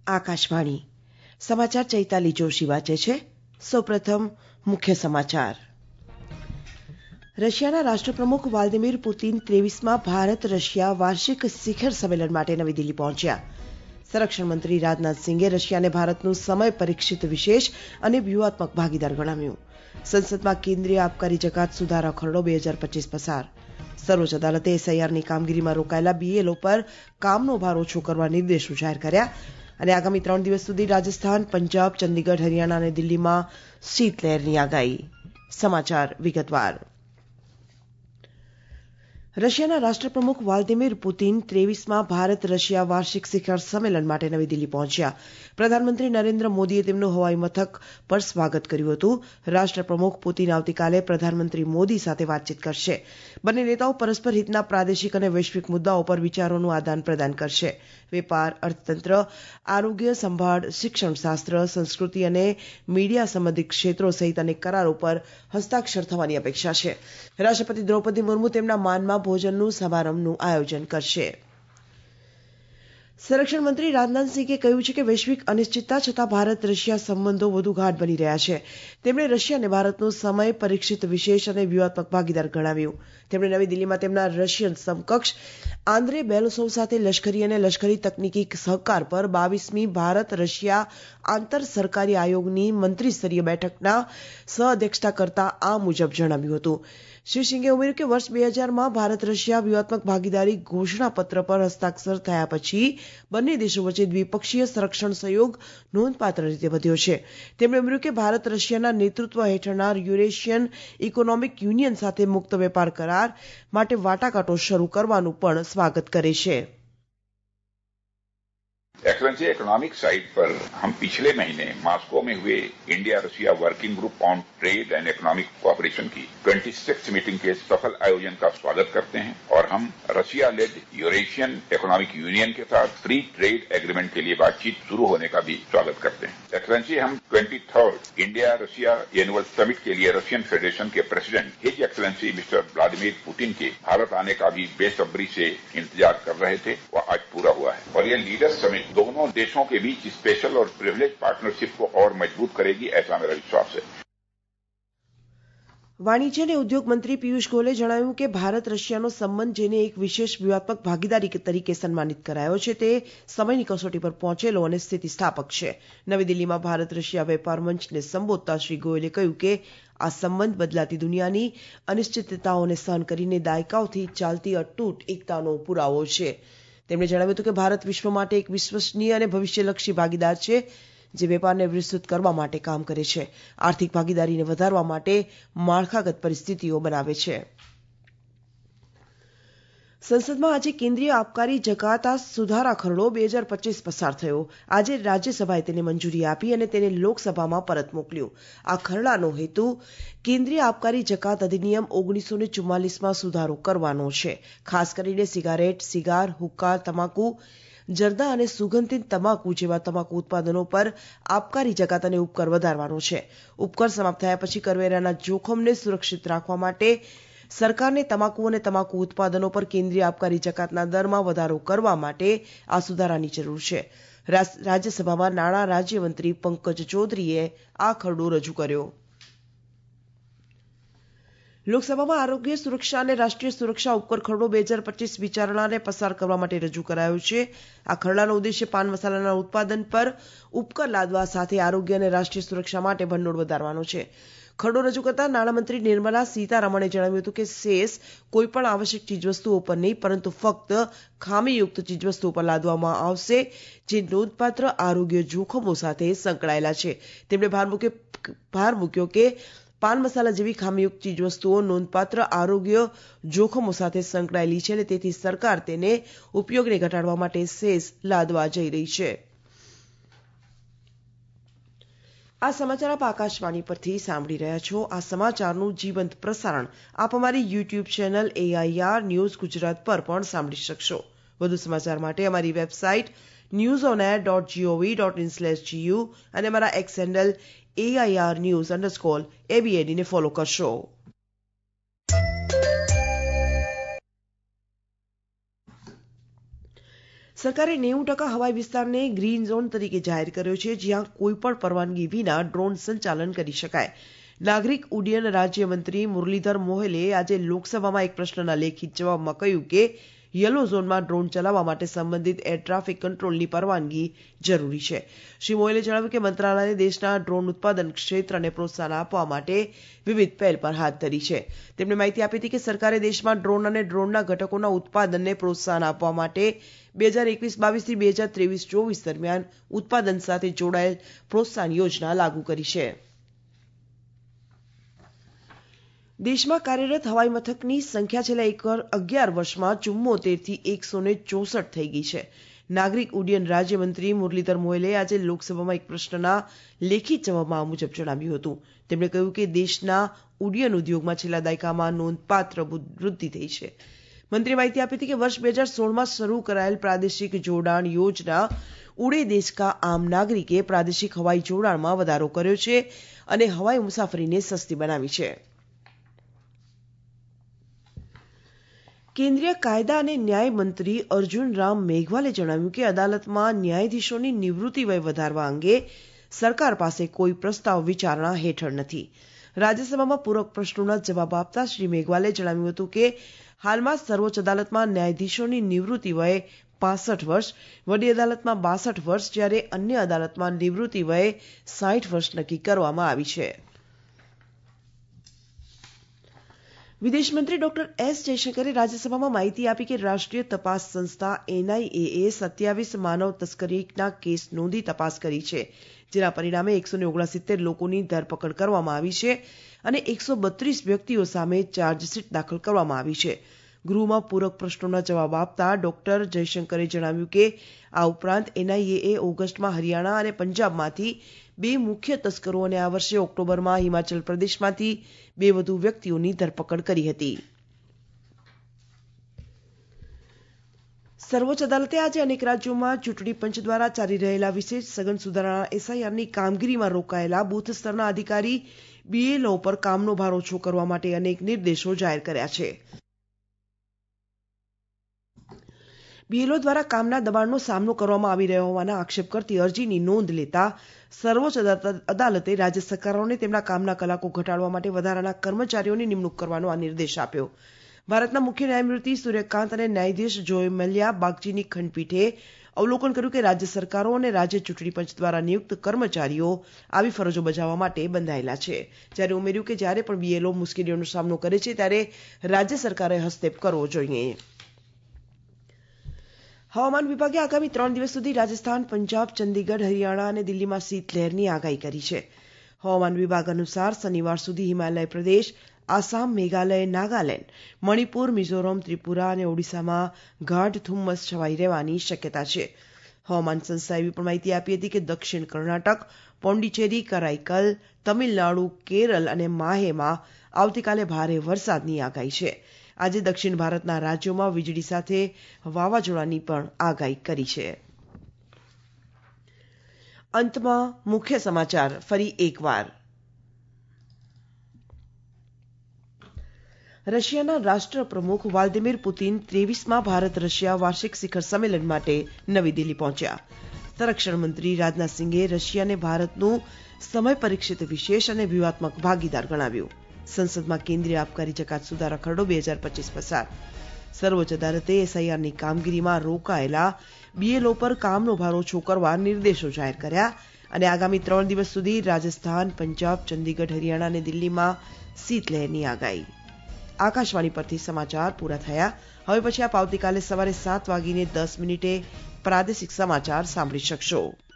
આકાશવાણી સમાચાર ચૈતાલી જોશી વાંચે છે. સૌપ્રથમ મુખ્ય સમાચાર. રશિયાના રાષ્ટ્રપ્રમુખ વ્લાદિમીર પુતિન 23મા ભારત રશિયા વાર્ષિક શિખર સંમેલન માટે નવી દિલ્હી પહોંચ્યા. સંરક્ષણ મંત્રી રાજનાથસિંહે રશિયાને ભારતનું સમય પરીક્ષિત વિશેષ અને વ્યૂહાત્મક ભાગીદાર ગણાવ્યું. સંસદમાં કેન્દ્રીય આબકારી જકાત સુધારા ખરડો 2025 પસાર. સર્વોચ્ચ અદાલતે એસઆઈઆરની કામગીરીમાં રોકાયેલા બીએલઓ પર કામનો ભાર ઓછો કરવા નિર્દેશો જાહેર કર્યા. અને આગામી 3 દિવસ સુધી રાજસ્થાન, પંજાબ, ચંદીગઢ, હરિયાણા અને દિલ્હીમાં શીતલહેરની આગાહી. સમાચાર વિગતવાર. રશિયાના રાષ્ટ્રપ્રમુખ વ્લાદિમીર પુતિન 23મા ભારત રશિયા વાર્ષિક શિખર સંમેલન માટે નવી દિલ્હી પહોંચ્યા. પ્રધાનમંત્રી નરેન્દ્ર મોદીએ તેમનું હવાઈ મથક પર સ્વાગત કર્યું હતું. રાષ્ટ્રપ્રમુખ પુતિન આવતીકાલે પ્રધાનમંત્રી મોદી સાથે વાતચીત કરશે. બંને નેતાઓ પરસ્પર હિતના પ્રાદેશિક અને વૈશ્વિક મુદ્દાઓ પર વિચારોનું આદાન પ્રદાન કરશે. વેપાર, અર્થતંત્ર, આરોગ્ય સંભાળ, શિક્ષણશાસ્ત્ર, સંસ્કૃતિ અને મીડિયા સંબંધિત ક્ષેત્રો સહિત અનેક કરારો પર હસ્તાક્ષર થવાની અપેક્ષા છે. રાષ્ટ્રપતિ દ્રૌપદી મુર્મુ તેમના માનમાં ભોજનનું સમારંભનું આયોજન કરશે. સંરક્ષણ મંત્રી રાજનાથસિંહે કહ્યું છે કે વૈશ્વિક અનિશ્ચિતતા છતાં ભારત રશિયા સંબંધો વધુ ગાઢ બની રહ્યા છે. તેમણે રશિયાને ભારતનું સમય પરીક્ષિત વિશેષ અને વ્યૂહાત્મક ભાગીદાર ગણાવ્યું. તેમણે નવી દિલ્હીમાં તેમના રશિયન સમકક્ષ આંદ્રે બેલોસોવ સાથે લશ્કરી અને લશ્કરી તકનીકી સહકાર પર 22મી ભારત રશિયા આંતર સરકારી આયોગની મંત્રીસ્તરીય બેઠકના સહઅધ્યક્ષતા કરતા આ મુજબ જણાવ્યું હતું. શ્રી સિંઘે ઉમેર્યું કે વર્ષ 2000માં ભારત રશિયા વ્યૂહાત્મક ભાગીદારી ઘોષણાપત્ર પર હસ્તાક્ષર થયા પછી બંને દેશો વચ્ચે દ્વિપક્ષીય સંરક્ષણ સહયોગ નોંધપાત્ર રીતે વધ્યો છે. તેમણે ઉમેર્યું કે ભારત રશિયાના નેતૃત્વ હેઠળના યુરેશિયન ઇકોનોમિક યુનિયન સાથે મુક્ત વેપાર કરાર માટે વાટાઘાટો શરૂ કરવાનું પણ સ્વાગત કરે છે. एक्सलेंसी इकोनॉमिक साइड पर हम पिछले महीने मॉस्को में हुए India Russia working group on trade and economic cooperation की 26th मीटिंग के सफल आयोजन का स्वागत करते हैं और हम Russia led Eurasian economic union के साथ फ्री ट्रेड एग्रीमेंट के लिए बातचीत शुरू होने का भी स्वागत करते हैं. एक्सलेंसी हम 23rd India Russia annual summit के लिए रशियन फेडरेशन के president his excellency mister Vladimir Putin के भारत आने का भी बेसब्री से इंतजार कर रहे थे. वह आज पूरा हुआ है और यह लीडर्स समिट दोनों देशों के बीच स्पेशल और प्रिविलेज पार्टनरशिप को और मजबूत करेगी, ऐसा मेरा विश्वास है. વાણિજ્ય અને ઉદ્યોગ મંત્રી પિયુષ ગોયલે જણાવ્યું કે ભારત રશિયાનો સંબંધ જેને એક વિશેષ વ્યૂહાત્મક ભાગીદારી તરીકે સન્માનિત કરાયો છે તે સમયની કસોટી પર પહોંચેલો અને સ્થિતિસ્થાપક છે. નવી દિલ્હીમાં ભારત રશિયા વેપાર મંચને સંબોધતા શ્રી ગોયલે કહ્યું કે આ સંબંધ બદલાતી દુનિયાની અનિશ્ચિતતાઓને સહન કરીને દાયકાઓથી ચાલતી અતૂટ એકતાનો પુરાવો છે. તેમણે જણાવ્યું હતું કે ભારત વિશ્વ માટે એક વિશ્વસનીય અને ભવિષ્યલક્ષી ભાગીદાર છે જે વેપારને વિસ્તૃત કરવા માટે કામ કરે છે, આર્થિક ભાગીદારીને વધારવા માટે માળખાગત પરિસ્થિતિઓ બનાવે છે. સંસદમાં આજે કેન્દ્રીય આબકારી જકાત સુધારા ખરડો 2025 પસાર થયો. આજે રાજ્યસભાએ તેને મંજૂરી આપી અને તેને લોકસભામાં પરત મોકલ્યું. આ ખરડાનો હેતુ કેન્દ્રીય આબકારી જકાત અધિનિયમ 1944માં સુધારો કરવાનો છે. ખાસ કરીને સિગારેટ, સિગાર, હુક્કા, તમાકુ, જરદા અને સુગંધિત તમાકુ જેવા તમાકુ ઉત્પાદનો પર આબકારી જકાત અને ઉપકર વધારવાનો છે. ઉપકર સમાપ્ત થયા પછી કરવેરાના જોખમને સુરક્ષિત રાખવા માટે સરકારને તમાકુ અને તમાકુ ઉત્પાદનો પર કેન્દ્રીય આબકારી જકાતના દરમાં વધારો કરવા માટે આ સુધારાની જરૂર છે. રાજ્યસભામાં નાણાં રાજ્યમંત્રી પંકજ ચૌધરીએ આ ખરડો રજૂ કર્યો. લોકસભામાં આરોગ્ય સુરક્ષા અને રાષ્ટ્રીય સુરક્ષા ઉપકર ખરડો 2025 વિચારણાને પસાર કરવા માટે રજૂ કરાયો છે. આ ખરડાનો ઉદ્દેશ્ય પાન મસાલાના ઉત્પાદન પર ઉપકર લાદવા સાથે આરોગ્ય અને રાષ્ટ્રીય સુરક્ષા માટે ભંડોળ વધારવાનો છે. ખરડો રજૂ કરતા નાણામંત્રી નિર્મલા સીતારમણે જણાવ્યું હતું કે સેસ કોઈપણ આવશ્યક ચીજવસ્તુઓ પર નહીં પરંતુ ફક્ત ખામીયુક્ત ચીજવસ્તુઓ પર લાદવામાં આવશે જે નોંધપાત્ર આરોગ્ય જોખમો સાથે સંકળાયેલા છે. તેમણે ભાર મૂક્યો કે પાન મસાલા જેવી ખામીયુક્ત ચીજવસ્તુઓ નોંધપાત્ર આરોગ્ય જોખમો સાથે સંકળાયેલી છે અને તેથી સરકાર તેને ઉપયોગને ઘટાડવા માટે સેસ લાદવા જઈ રહી છે. આ સમાચાર આપ આકાશવાણી પરથી સાંભળી રહ્યા છો. આ સમાચારનું જીવંત પ્રસારણ આપ અમારી YouTube channel AIR news Gujarat પર પણ સાંભળી શકશો. વધુ સમાચાર માટે અમારી વેબસાઇટ newsonair.gov.in/gu અને અમારા એક્સ હેન્ડલ AIR_news_ ને ફોલો કરશો. સરકારે 90% હવાઈ વિસ્તારને ગ્રીન ઝોન તરીકે જાહેર કર્યો છે, જ્યાં કોઈપણ પરવાનગી વિના ડ્રોન સંચાલન કરી શકાય. નાગરિક ઉડ્ડયન રાજ્યમંત્રી મુરલીધર મોહલે આજે લોકસભામાં એક પ્રશ્નના લેખિત જવાબમાં કહ્યું કે યલો ઝોનમાં ડ્રોન ચલાવવા માટે સંબંધિત એર ટ્રાફિક કંટ્રોલની પરવાનગી જરૂરી છે. શ્રી મોહલે જણાવ્યું કે મંત્રાલયે દેશના ડ્રોન ઉત્પાદન ક્ષેત્રને પ્રોત્સાહન આપવા માટે વિવિધ પહેલ પર હાથ ધરી છે. તેમણે માહિતી આપી હતી કે સરકારે દેશમાં ડ્રોન અને ડ્રોનના ઘટકોના ઉત્પાદનને પ્રોત્સાહન આપવા માટે 2021-22 થી 2023-24 દરમિયાન ઉત્પાદન સાથે જોડાયેલ પ્રોત્સાહન યોજના લાગુ કરી છે. દેશમાં કાર્યરત હવાઈ મથકની સંખ્યા છેલ્લા 11 વર્ષમાં 74 થી 164 થઈ ગઈ છે. નાગરિક ઉડ્ડયન રાજ્યમંત્રી મુરલીધર મોહલે આજે લોકસભામાં એક પ્રશ્નના લેખિત જવાબમાં આ મુજબ જણાવ્યું હતું. તેમણે કહ્યું કે દેશના ઉડ્ડયન ઉદ્યોગમાં છેલ્લા દાયકામાં નોંધપાત્ર વૃદ્ધિ થઈ છે. મંત્રીએ માહિતી આપી હતી કે વર્ષ 2016માં શરૂ કરાયેલ પ્રાદેશિક જોડાણ યોજના ઉડે દેશ કા આમ નાગરિકે પ્રાદેશિક હવાઈ જોડાણમાં વધારો કર્યો છે અને હવાઈ મુસાફરીને સસ્તી બનાવી છે. કેન્દ્રીય કાયદા અને ન્યાય મંત્રી અર્જુન રામ મેઘવાલે જણાવ્યું કે અદાલતમાં ન્યાયાધીશોની નિવૃત્તિ વય વધારવા અંગે સરકાર પાસે કોઈ પ્રસ્તાવ વિચારણા હેઠળ નથી. રાજ્યસભામાં પૂરક પ્રશ્નોના જવાબ આપતા શ્રી મેઘવાલે જણાવ્યું હતું કે હાલમાં સર્વોચ્ચ અદાલતમાં ન્યાયાધીશોની નિવૃત્તિ વય 65 વર્ષ, વડી અદાલતમાં 62 વર્ષ, જ્યારે અન્ય અદાલતમાં નિવૃત્તિ વય 60 વર્ષ નક્કી કરવામાં આવી છે. વિદેશ મંત્રી ડોક્ટર એસ જયશંકરે રાજ્યસભામાં માહિતી આપી કે રાષ્ટ્રીય તપાસ સંસ્થા NIA 27 માનવ તસ્કરીના કેસ નોંધી તપાસ કરી છે, જેના પરિણામે 169 લોકોની ધરપકડ કરવામાં આવી છે અને 132 વ્યક્તિઓ સામે ચાર્જશીટ દાખલ કરવામાં આવી છે. ગૃહમાં પૂરક પ્રશ્નોના જવાબ આપતા ડોક્ટર જયશંકરે જણાવ્યું કે આ ઉપરાંત NIA ઓગસ્ટમાં હરિયાણા અને પંજાબમાંથી 2 મુખ્ય તસ્કરો અને આ વર્ષે ઓક્ટોબરમાં હિમાચલ પ્રદેશમાંથી 2 વધુ વ્યક્તિઓની ધરપકડ કરી હતી. સર્વોચ્ચ અદાલતે આજે અનેક રાજ્યોમાં ચૂંટણી પંચ દ્વારા ચાલી રહેલા વિશેષ સઘન સુધારણા SIRની કામગીરીમાં રોકાયેલા બૂથ સ્તરના અધિકારી BLO પર કામનો ભાર ઓછો કરવા માટે અનેક નિર્દેશો જાહેર કર્યા છે. BLO દ્વારા કામના દબાણનો સામનો કરવામાં આવી રહ્યો હોવાના આક્ષેપ કરતી અરજીની નોંધ લેતા સર્વોચ્ચ અદાલતે રાજ્ય સરકારોને તેમના કામના કલાકો ઘટાડવા માટે વધારાના કર્મચારીઓની નિમણૂક કરવાનો આ નિર્દેશ આપ્યો. ભારતના મુખ્ય ન્યાયમૂર્તિ સૂર્યકાંત અને ન્યાયાધીશ જોય મલ્યા બાગચીની ખંડપીઠે અવલોકન કર્યું કે રાજ્ય સરકારો અને રાજ્ય ચૂંટણી પંચ દ્વારા નિયુક્ત કર્મચારીઓ આવી ફરજો બજાવવા માટે બંધાયેલા છે. જ્યારે ઉમેર્યું કે જ્યારે પણ BLO મુશ્કેલીઓનો સામનો કરે છે ત્યારે રાજ્ય સરકારે હસ્તક્ષેપ કરવો જોઈએ. હવામાન વિભાગે આગામી 3 દિવસ સુધી રાજસ્થાન, પંજાબ, ચંદીગઢ, હરિયાણા અને દિલ્હીમાં શીતલહેરની આગાહી કરી છે. હવામાન વિભાગ અનુસાર શનિવાર સુધી હિમાલય પ્રદેશ, આસામ, મેઘાલય, નાગાલેન્ડ, મણિપુર, મિઝોરમ, ત્રિપુરા અને ઓડિશામાં ગાઢ ધુમ્મસ છવાઈ રહેવાની શક્યતા છે. હવામાન સંસ્થાએ એવી પણ માહિતી આપી હતી કે દક્ષિણ કર્ણાટક, પોંડિચેરી, કરાઈકલ, તમિલનાડુ, કેરળ અને માહેમાં આવતીકાલે ભારે વરસાદની આગાહી છે. આજે દક્ષિણ ભારતના રાજ્યોમાં વીજળી સાથે વાવાઝોડાની પણ આગાહી કરી છે. અંતમાં મુખ્ય સમાચાર ફરી એકવાર. રશિયાના રાષ્ટ્રપ્રમુખ વ્લાદિમીર પુતિન 23મા ભારત રશિયા વાર્ષિક શિખર સંમેલન માટે નવી દિલ્હી પહોંચ્યા. સંરક્ષણ મંત્રી રાજનાથસિંહે રશિયાને ભારતનું સમય પરીક્ષિત વિશેષ અને વ્યૂહાત્મક ભાગીદાર ગણાવ્યું. સંસદમાં કેન્દ્રીય આબકારી જકાત સુધારા ખરડો 2025 પસાર. સર્વોચ્ચ અદાલતે SIRની કામગીરીમાં રોકાયેલા BLO પર કામનો ભાર ઓછો કરવા નિર્દેશો જાહેર કર્યા અને આગામી 3 દિવસ સુધી રાજસ્થાન, પંજાબ, ચંદીગઢ, હરિયાણા અને દિલ્હીમાં શીતલહેરની આગાહી. આકાશવાણી પરથી સમાચાર પૂરા થયા. હવે પછી આપ આવતીકાલે સવારે 7:10 પ્રાદેશિક સમાચાર સાંભળી શકશો.